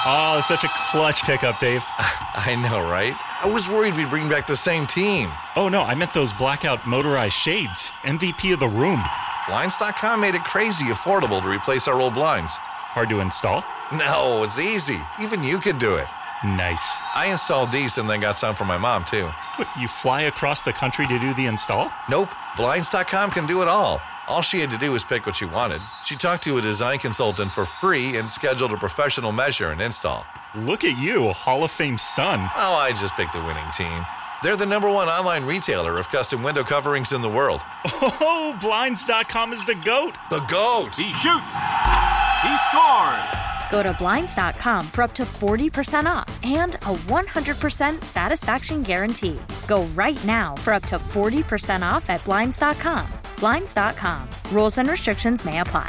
Oh, such a clutch pickup, Dave. I know, right? I was worried we'd bring back the same team. Oh, no, I meant those blackout motorized shades. MVP of the room. Blinds.com made it crazy affordable to replace our old blinds. Hard to install? No, it's easy. Even you could do it. Nice. I installed these and then got some for my mom, too. What, you fly across the country to do the install? Nope. Blinds.com can do it all. All she had to do was pick what she wanted. She talked to a design consultant for free and scheduled a professional measure and install. Look at you, a Hall of Fame son. Oh, I just picked the winning team. They're the #1 online retailer of custom window coverings in the world. Oh, Blinds.com is the GOAT. The GOAT! He shoots. He scores. Go to Blinds.com for up to 40% off and a 100% satisfaction guarantee. Go right now for up to 40% off at Blinds.com. Blinds.com. Rules and restrictions may apply.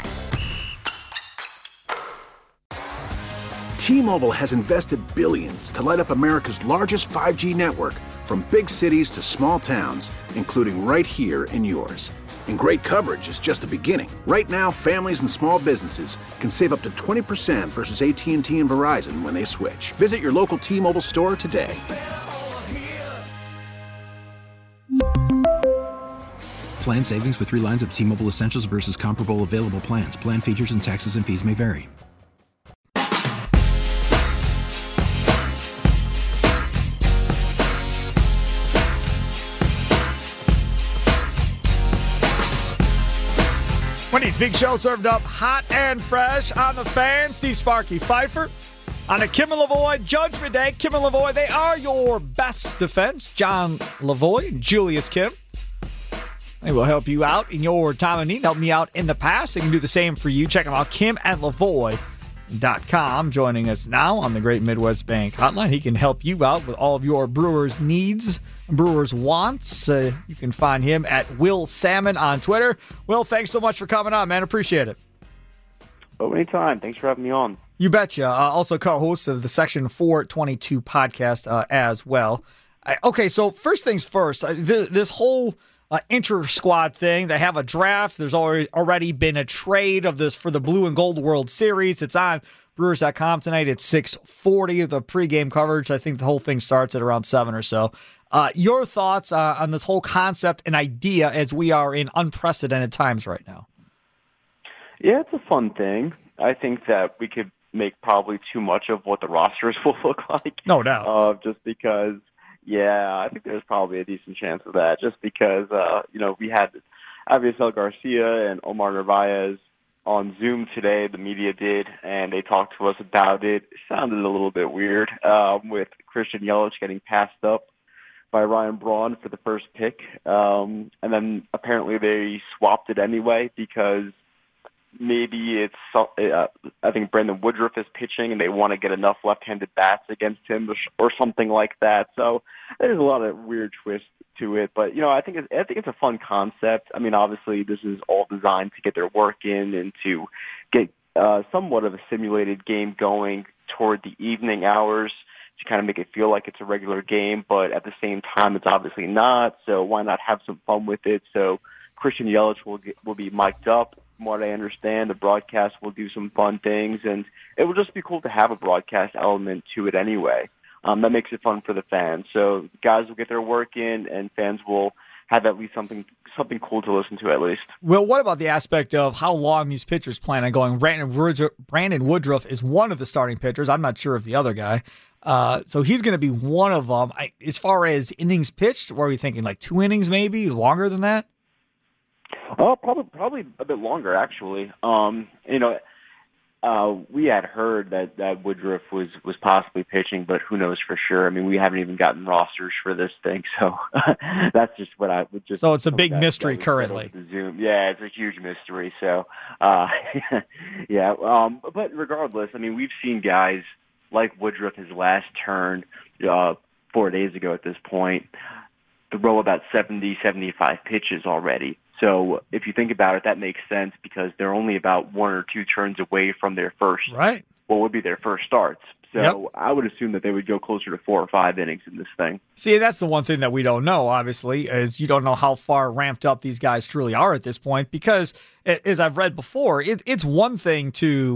T-Mobile has invested billions to light up America's largest 5G network, from big cities to small towns, including right here in yours. And great coverage is just the beginning. Right now, families and small businesses can save up to 20% versus AT&T and Verizon when they switch. Visit your local T-Mobile store today. Plan savings with 3 lines of T-Mobile Essentials versus comparable available plans. Plan features and taxes and fees may vary. Wendy's Big Show served up hot and fresh on the Fan. Steve Sparky Pfeiffer on a Kim and Lavoie Judgment Day. Kim and Lavoie, they are your best defense. John Lavoie and Julius Kim. They will help you out in your time of need. Help me out in the past. They can do the same for you. Check them out, KimandLavoie.com. Joining us now on the Great Midwest Bank Hotline. He can help you out with all of your Brewers needs, Brewers wants. You can find him at Will Salmon on Twitter. Will, thanks so much for coming on, man. Appreciate it. Oh, anytime. Thanks for having me on. You betcha. Also co-host of the Section 422 podcast as well. Okay, so first things first, this whole inter-squad thing, they have a draft. There's already been a trade of this for the Blue and Gold World Series. It's on Brewers.com tonight at 6:40. The pregame coverage, I think the whole thing starts at around 7 or so. Your thoughts on this whole concept and idea as we are in unprecedented times right now? Yeah, it's a fun thing. I think that we could make probably too much of what the rosters will look like. No doubt. Just because, yeah, I think there's probably a decent chance of that. Just because, we had Avisail Garcia and Omar Narvaez on Zoom today, the media did, and they talked to us about it. It sounded a little bit weird with Christian Yelich getting passed up by Ryan Braun for the first pick. And then apparently they swapped it anyway because maybe I think Brandon Woodruff is pitching and they want to get enough left-handed bats against him or something like that. So there's a lot of weird twists to it, but I think it's a fun concept. I mean, obviously this is all designed to get their work in and to get somewhat of a simulated game going toward the evening hours to kind of make it feel like it's a regular game, but at the same time it's obviously not. So why not have some fun with it? So Christian Yelich will be mic'd up. From what I understand, the broadcast will do some fun things, and it will just be cool to have a broadcast element to it anyway. That makes it fun for the fans. So guys will get their work in, and fans will have at least something cool to listen to at least. Well, what about the aspect of how long these pitchers plan on going? Brandon Woodruff is one of the starting pitchers. I'm not sure of the other guy. So he's going to be one of them. As far as innings pitched, what are we thinking, like 2 innings maybe? Longer than that? Probably a bit longer, actually. We had heard that Woodruff was possibly pitching, but who knows for sure? I mean, we haven't even gotten rosters for this thing, so that's just what I would just. So it's a big mystery currently. Zoom. Yeah, it's a huge mystery. So, yeah. But regardless, I mean, we've seen guys like Woodruff his last turn 4 days ago at this point throw about 70, 75 pitches already. So if you think about it, that makes sense because they're only about 1 or 2 turns away from their first, right? What would be their first starts. So yep. I would assume that they would go closer to 4 or 5 innings in this thing. See, that's the one thing that we don't know, obviously, is you don't know how far ramped up these guys truly are at this point because, as I've read before, it's one thing to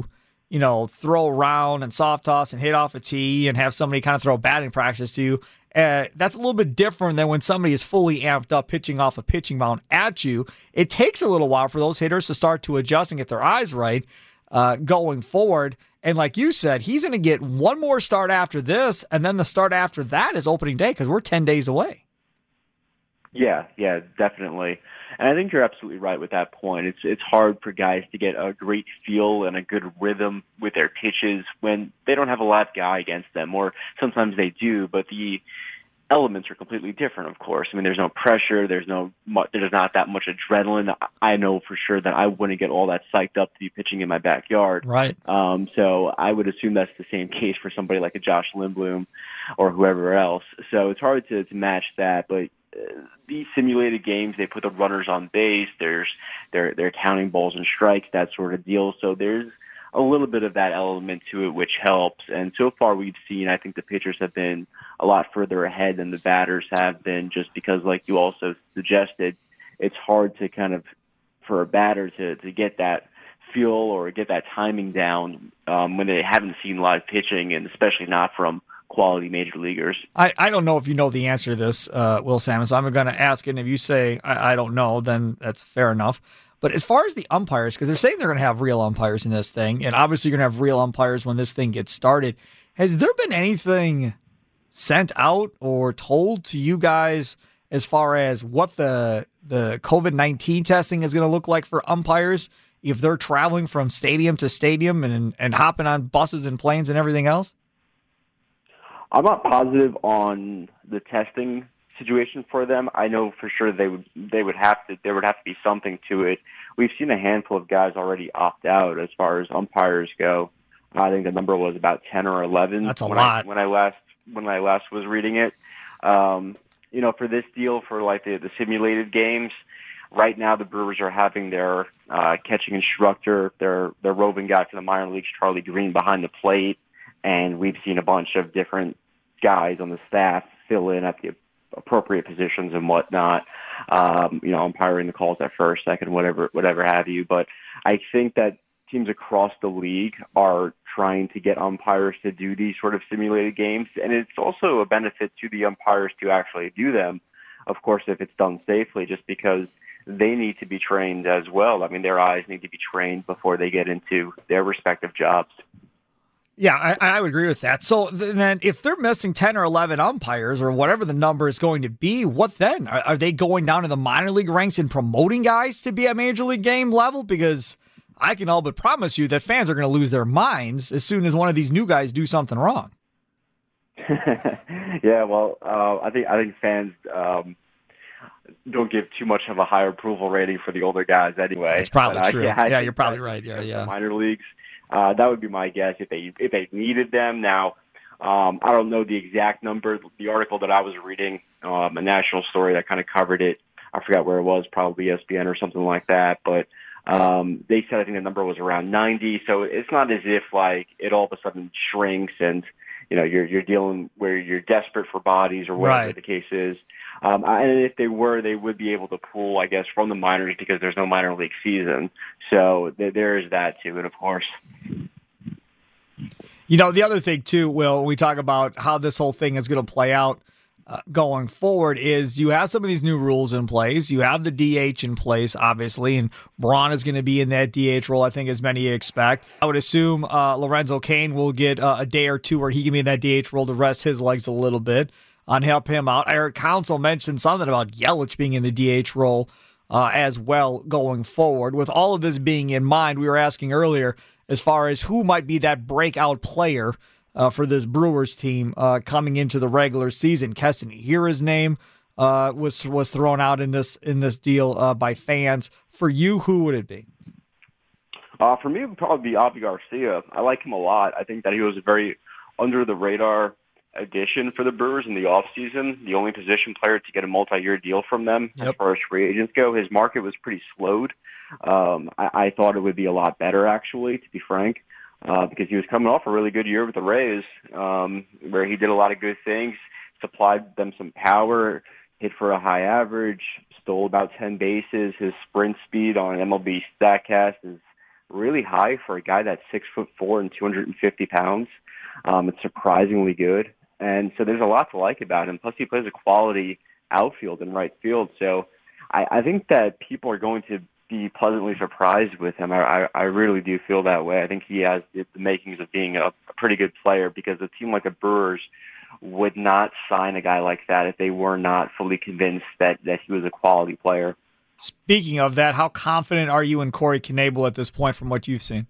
throw around and soft toss and hit off a tee and have somebody kind of throw batting practice to you. That's a little bit different than when somebody is fully amped up pitching off a pitching mound at you. It takes a little while for those hitters to start to adjust and get their eyes right going forward. And like you said, he's going to get one more start after this, and then the start after that is opening day because we're 10 days away. Yeah, definitely. And I think you're absolutely right with that point. It's hard for guys to get a great feel and a good rhythm with their pitches when they don't have a live guy against them, or sometimes they do, but the elements are completely different, of course. I mean, there's no pressure, there's not that much adrenaline. I know for sure that I wouldn't get all that psyched up to be pitching in my backyard. Right. So I would assume that's the same case for somebody like a Josh Lindblom or whoever else. So it's hard to match that, but these simulated games, they put the runners on base. They're counting balls and strikes, that sort of deal. So there's a little bit of that element to it, which helps. And so far we've seen, I think the pitchers have been a lot further ahead than the batters have been, just because, like you also suggested, it's hard to for a batter to get that feel or get that timing down when they haven't seen live pitching, and especially not from quality major leaguers. I don't know if you know the answer to this, Will Sammon, so I'm going to ask it, and if you say I don't know, then that's fair enough. But as far as the umpires, because they're saying they're going to have real umpires in this thing, and obviously you're going to have real umpires when this thing gets started, has there been anything sent out or told to you guys as far as what the COVID-19 testing is going to look like for umpires if they're traveling from stadium to stadium and hopping on buses and planes and everything else? I'm not positive on the testing situation for them. I know for sure there would have to be something to it. We've seen a handful of guys already opt out as far as umpires go. I think the number was about 10 or 11. That's a lot. When I last was reading it. For this deal, for like the simulated games, right now the Brewers are having their catching instructor, their roving guy for the minor leagues, Charlie Green, behind the plate. And we've seen a bunch of different guys on the staff fill in at the appropriate positions and whatnot, umpiring the calls at first, second, whatever have you. But I think that teams across the league are trying to get umpires to do these sort of simulated games. And it's also a benefit to the umpires to actually do them, of course, if it's done safely, just because they need to be trained as well. I mean, their eyes need to be trained before they get into their respective jobs. Yeah, I would agree with that. So then if they're missing 10 or 11 umpires or whatever the number is going to be, what then? Are they going down to the minor league ranks and promoting guys to be at major league game level? Because I can all but promise you that fans are going to lose their minds as soon as one of these new guys do something wrong. Yeah, well, I think fans don't give too much of a higher approval rating for the older guys anyway. That's probably true. Yeah, you're probably right. Yeah. Minor leagues. That would be my guess if they needed them. Now, I don't know the exact number. The article that I was reading, a national story that kind of covered it, I forgot where it was, probably ESPN or something like that. But they said I think the number was around 90. So it's not as if like it all of a sudden shrinks and you're dealing where you're desperate for bodies or whatever the case is. And if they would be able to pull, I guess, from the minors because there's no minor league season. So there is that too. And of course, the other thing too, Will, when we talk about how this whole thing is going to play out going forward is you have some of these new rules in place. You have the DH in place, obviously, and Braun is going to be in that DH role, I think, as many expect. I would assume Lorenzo Cain will get a day or two where he can be in that DH role to rest his legs a little bit and help him out. I heard Counsell mention something about Yelich being in the DH role as well going forward. With all of this being in mind, we were asking earlier as far as who might be that breakout player for this Brewers team coming into the regular season. Keston Hiura's name was thrown out in this deal by fans. For you, who would it be? For me, it would probably be Avi Garcia. I like him a lot. I think that he was a very under-the-radar addition for the Brewers in the offseason. The only position player to get a multi-year deal from them as far as free agents go. His market was pretty slowed. I thought it would be a lot better, actually, to be frank. Because he was coming off a really good year with the Rays, where he did a lot of good things, supplied them some power, hit for a high average, stole about 10 bases. His sprint speed on MLB StatCast is really high for a guy that's 6'4" and 250 pounds. It's surprisingly good. And so there's a lot to like about him. Plus he plays a quality outfield and right field. So I think that people are going to be pleasantly surprised with him. I really do feel that way. I think he has the makings of being a pretty good player, because a team like the Brewers would not sign a guy like that if they were not fully convinced that he was a quality player. Speaking of that, how confident are you in Corey Knebel at this point from what you've seen?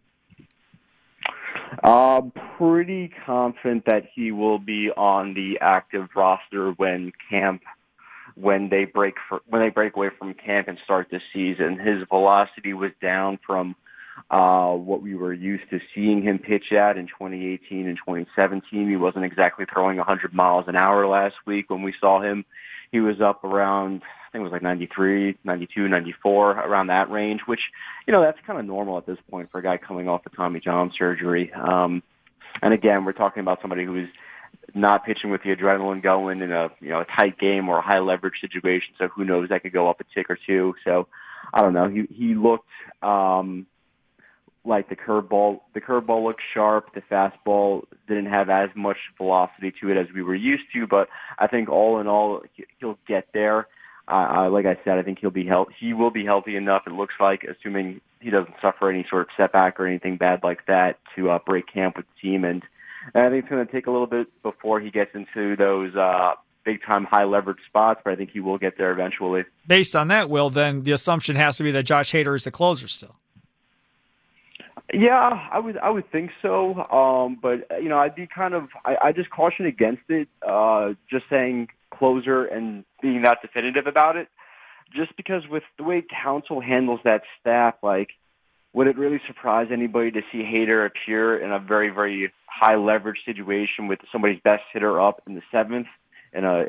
Pretty confident that he will be on the active roster when they break away from camp and start the season. His velocity was down from what we were used to seeing him pitch at in 2018 and 2017. He wasn't exactly throwing 100 miles an hour last week when we saw him. He was up around, I think it was like 93, 92, 94, around that range, which, that's kind of normal at this point for a guy coming off a Tommy John surgery. And again, we're talking about somebody who is not pitching with the adrenaline going in a tight game or a high leverage situation. So who knows, that could go up a tick or two. So I don't know. He looked like the curveball looked sharp. The fastball didn't have as much velocity to it as we were used to, but I think all in all, he'll get there. Like I said, I think he will be healthy enough, it looks like, assuming he doesn't suffer any sort of setback or anything bad like that, to break camp with the team. And I think it's going to take a little bit before he gets into those big-time high-leverage spots, but I think he will get there eventually. Based on that, Will, then the assumption has to be that Josh Hader is the closer still. Yeah, I would think so. But I'd be I just caution against it. Just saying closer and being that definitive about it, just because with the way Counsell handles that staff, would it really surprise anybody to see Hader appear in a very, very high leverage situation with somebody's best hitter up in the seventh in a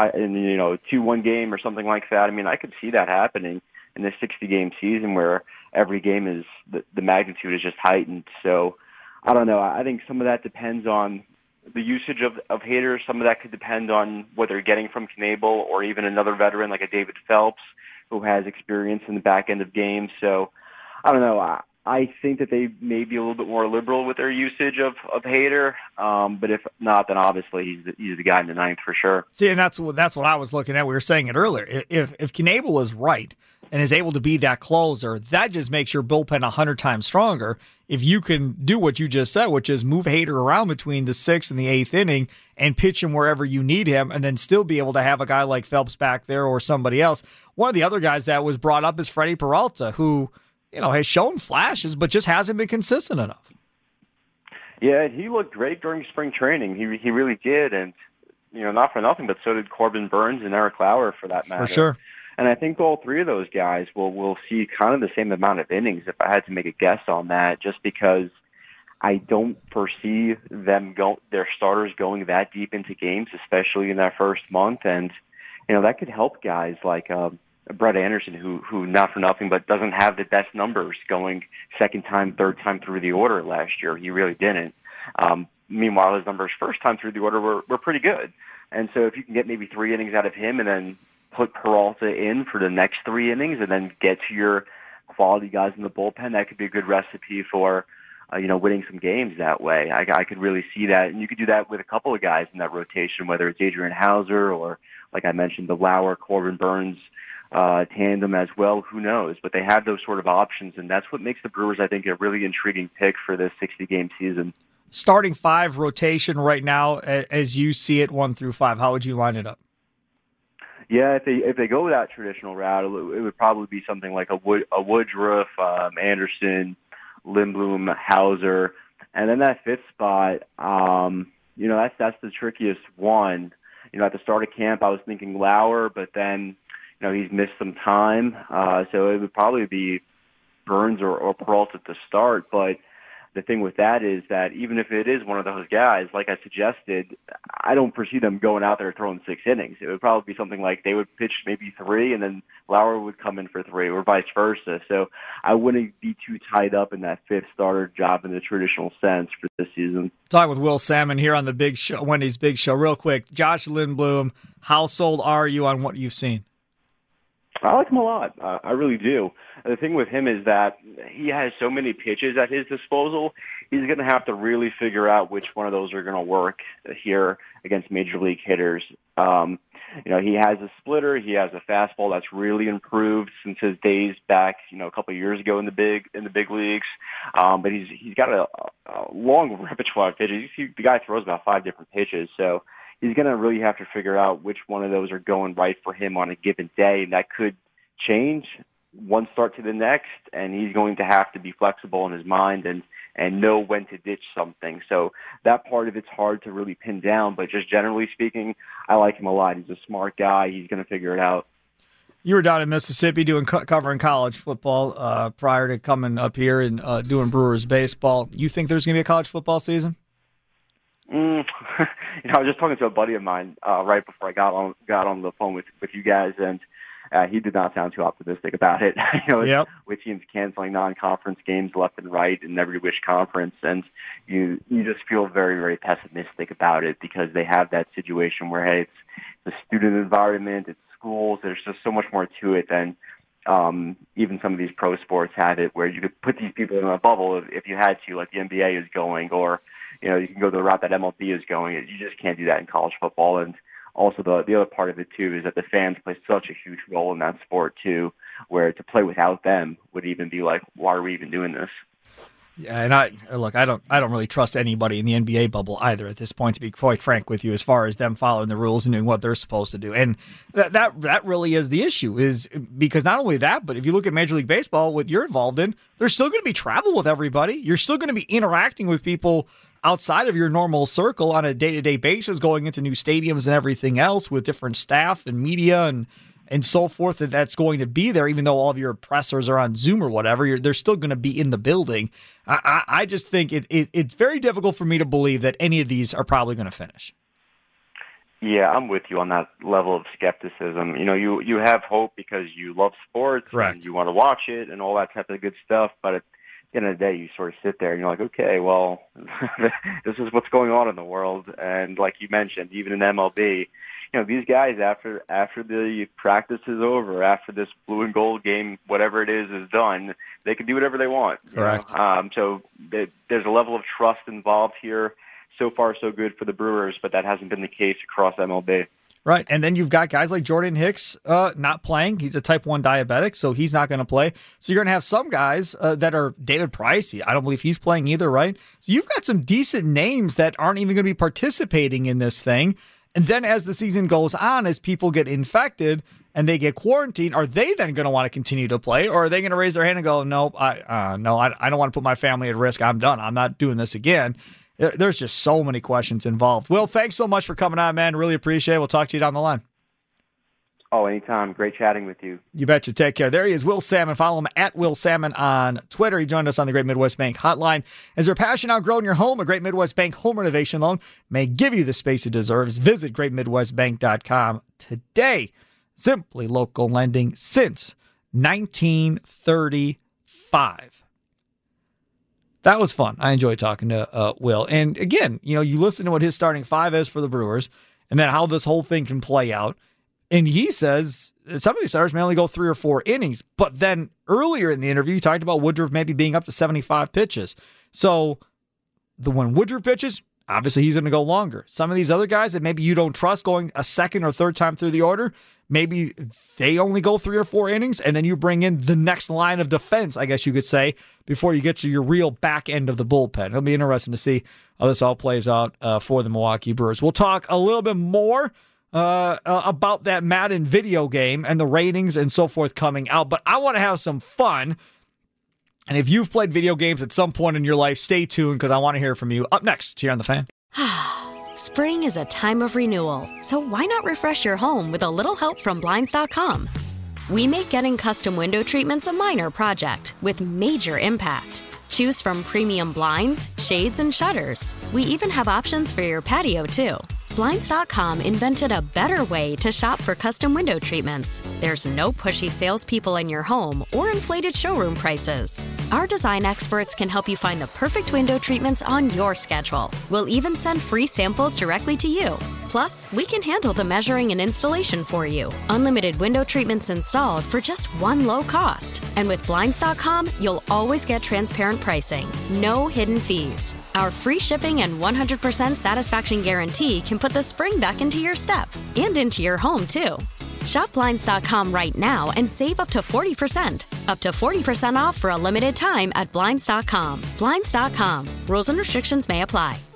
2-1 game or something like that? I mean, I could see that happening in this 60-game season where every game is the magnitude is just heightened. So I don't know. I think some of that depends on the usage of Hader. Some of that could depend on what they're getting from Knebel or even another veteran like a David Phelps who has experience in the back end of games. So I don't know. I think that they may be a little bit more liberal with their usage of Hader. But if not, then obviously he's the guy in the ninth for sure. See, and that's what I was looking at. We were saying it earlier. If Knebel is right and is able to be that closer, that just makes your bullpen 100 times stronger. If you can do what you just said, which is move Hader around between the 6th and the 8th inning and pitch him wherever you need him, and then still be able to have a guy like Phelps back there or somebody else. One of the other guys that was brought up is Freddie Peralta, who has shown flashes, but just hasn't been consistent enough. Yeah, he looked great during spring training. He really did, and not for nothing, but so did Corbin Burns and Eric Lauer for that matter. For sure. And I think all three of those guys will see kind of the same amount of innings, if I had to make a guess on that, just because I don't foresee their starters going that deep into games, especially in that first month. And that could help guys like Brett Anderson, who not for nothing, but doesn't have the best numbers going second time, third time through the order last year. He really didn't. Meanwhile, his numbers first time through the order were pretty good. And so if you can get maybe 3 innings out of him and then put Peralta in for the next 3 innings and then get to your quality guys in the bullpen, that could be a good recipe for winning some games that way. I could really see that. And you could do that with a couple of guys in that rotation, whether it's Adrian Hauser or, like I mentioned, the Lauer, Corbin Burns tandem as well. Who knows? But they have those sort of options, and that's what makes the Brewers, I think, a really intriguing pick for this 60-game season. Starting 5 rotation right now, as you see it, 1 through 5, how would you line it up? Yeah, if they go that traditional route, it would probably be something like a Woodruff, Anderson, Lindblom, Hauser, and then that 5th spot. That's the trickiest one. At the start of camp, I was thinking Lauer, but then he's missed some time, so it would probably be Burns or Peralta to start. But the thing with that is that even if it is one of those guys, like I suggested, I don't foresee them going out there throwing 6 innings. It would probably be something like they would pitch maybe 3, and then Lauer would come in for 3, or vice versa. So I wouldn't be too tied up in that 5th starter job in the traditional sense for this season. Talking with Will Salmon here on the Big Show, Wendy's Big Show. Real quick, Josh Lindblom, how sold are you on what you've seen? I like him a lot. I really do. The thing with him is that he has so many pitches at his disposal. He's going to have to really figure out which one of those are going to work here against major league hitters. He has a splitter. He has a fastball that's really improved since his days back, a couple of years ago in the big leagues. But he's got a long repertoire of pitches. The guy throws about 5 different pitches, so he's going to really have to figure out which one of those are going right for him on a given day, and that could change one start to the next, and he's going to have to be flexible in his mind and know when to ditch something. So that part of it's hard to really pin down, but just generally speaking, I like him a lot. He's a smart guy. He's going to figure it out. You were down in Mississippi covering college football prior to coming up here and doing Brewers baseball. You think there's going to be a college football season? I was just talking to a buddy of mine right before I got on the phone with you guys, and he did not sound too optimistic about it. With teams canceling non-conference games left and right in every which conference, and you just feel very, very pessimistic about it because they have that situation where, hey, it's the student environment, it's schools. There's just so much more to it than even some of these pro sports have it, where you could put these people in a bubble if you had to, like the NBA is going, or you can go the route that MLB is going. You just can't do that in college football. And also the other part of it too is that the fans play such a huge role in that sport too, where to play without them would even be like, why are we even doing this? Yeah, and I don't really trust anybody in the NBA bubble either at this point, to be quite frank with you, as far as them following the rules and doing what they're supposed to do. And that really is the issue, is because not only that, but if you look at Major League Baseball, what you're involved in, there's still going to be travel with everybody. You're still going to be interacting with people outside of your normal circle on a day-to-day basis, going into new stadiums and everything else with different staff and media and so forth, that's going to be there, even though all of your pressers are on Zoom or whatever. They're still going to be in the building. I just think it's very difficult for me to believe that any of these are probably going to finish. Yeah, I'm with you on that level of skepticism. You have hope because you love sports. Correct. And you want to watch it and all that type of good stuff, but at the end of the day, you sort of sit there and you're like, okay, well, this is what's going on in the world. And like you mentioned, even in MLB, these guys, after the practice is over, after this blue and gold game, whatever it is done, they can do whatever they want. Correct. So there's a level of trust involved here. So far, so good for the Brewers, but that hasn't been the case across MLB. Right, and then you've got guys like Jordan Hicks not playing. He's a type 1 diabetic, so he's not going to play. So you're going to have some guys that are David Price. I don't believe he's playing either, right? So you've got some decent names that aren't even going to be participating in this thing. And then as the season goes on, as people get infected and they get quarantined, are they then going to want to continue to play? Or are they going to raise their hand and go, nope, I don't want to put my family at risk. I'm done. I'm not doing this again. There's just so many questions involved. Will, thanks so much for coming on, man. Really appreciate it. We'll talk to you down the line. Oh, anytime. Great chatting with you. You betcha. Take care. There he is, Will Sammon. Follow him at Will Sammon on Twitter. He joined us on the Great Midwest Bank hotline. As your passion outgrowing your home, a Great Midwest Bank home renovation loan may give you the space it deserves. Visit greatmidwestbank.com today. Simply local lending since 1935. That was fun. I enjoyed talking to Will. And again, you listen to what his starting five is for the Brewers and then how this whole thing can play out. And he says some of these starters may only go 3 or 4 innings. But then earlier in the interview, he talked about Woodruff maybe being up to 75 pitches. So when Woodruff pitches, obviously he's going to go longer. Some of these other guys that maybe you don't trust going a second or third time through the order, maybe they only go 3 or 4 innings, and then you bring in the next line of defense, I guess you could say, before you get to your real back end of the bullpen. It'll be interesting to see how this all plays out for the Milwaukee Brewers. We'll talk a little bit more about that Madden video game and the ratings and so forth coming out, but I want to have some fun. And if you've played video games at some point in your life, stay tuned because I want to hear from you. Up next here on The Fan. Spring is a time of renewal, so why not refresh your home with a little help from Blinds.com? We make getting custom window treatments a minor project with major impact. Choose from premium blinds, shades, and shutters. We even have options for your patio, too. Blinds.com invented a better way to shop for custom window treatments. There's no pushy salespeople in your home or inflated showroom prices. Our design experts can help you find the perfect window treatments on your schedule. We'll even send free samples directly to you. Plus, we can handle the measuring and installation for you. Unlimited window treatments installed for just one low cost. And with Blinds.com, you'll always get transparent pricing. No hidden fees. Our free shipping and 100% satisfaction guarantee can put the spring back into your step and into your home, too. Shop Blinds.com right now and save up to 40%. Up to 40% off for a limited time at Blinds.com. Blinds.com. Rules and restrictions may apply.